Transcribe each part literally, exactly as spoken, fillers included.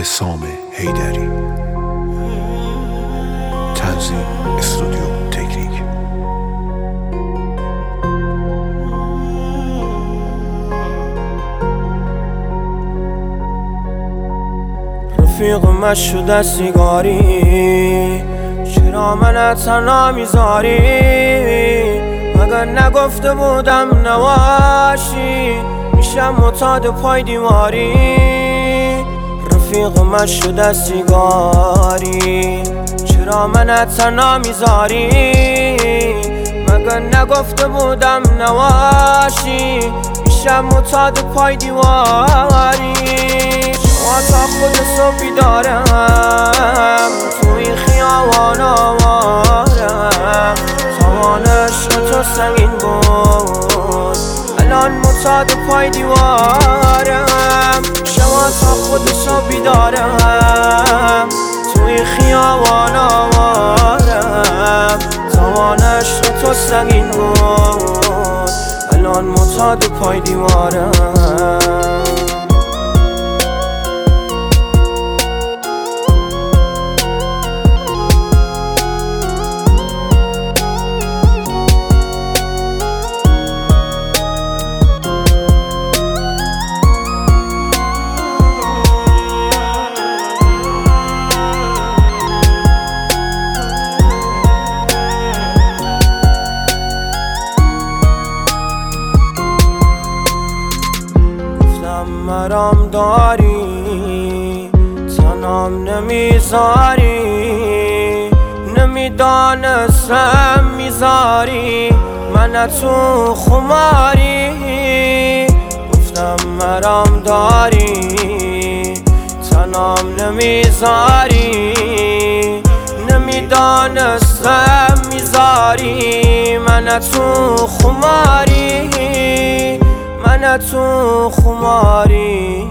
سام حیدری. تنظیم استودیو تکنیک. رفیق من شده سیگاری، چرا من تنها میذاری؟ مگر نگفته بودم نواشی میشم معتاد پای دیواری؟ رفیق من شده سیگاری، چرا من تنها میذاری؟ مگر نگفته بودم نواشی میشم معتاد پای دیواری؟ شما تا خود صبح بیدارم، تو این خیابان آوارم، سامان عشق تو سنگین بود، الان معتاد پای دیوارم. شما تا خود صبح بیدارم، تو این خیابان آوارم، سامان عشق تو سنگین بود، الان معتاد پای دیوارم. مرام داری، تنام نمیذاری، نمیدانستم میذاری من تو خماری. گفتم مرام داری، تنام نمیذاری، نمیدانستم میذاری من تو خماری، من تو خماری.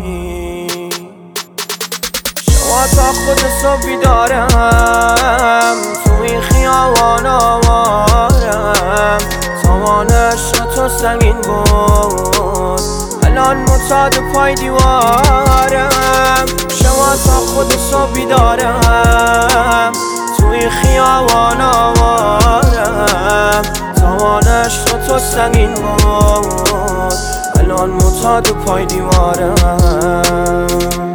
شما تا خود صبح بیدارم، تو این خیابان آوارم، سامان عشق تو سنگین بود، الان معتاد پای دیوارم. شما تا خود صبح بیدارم، تو این خیابان آوارم، سامان عشق تو سنگین بود، الان معتاد پای دیوارم.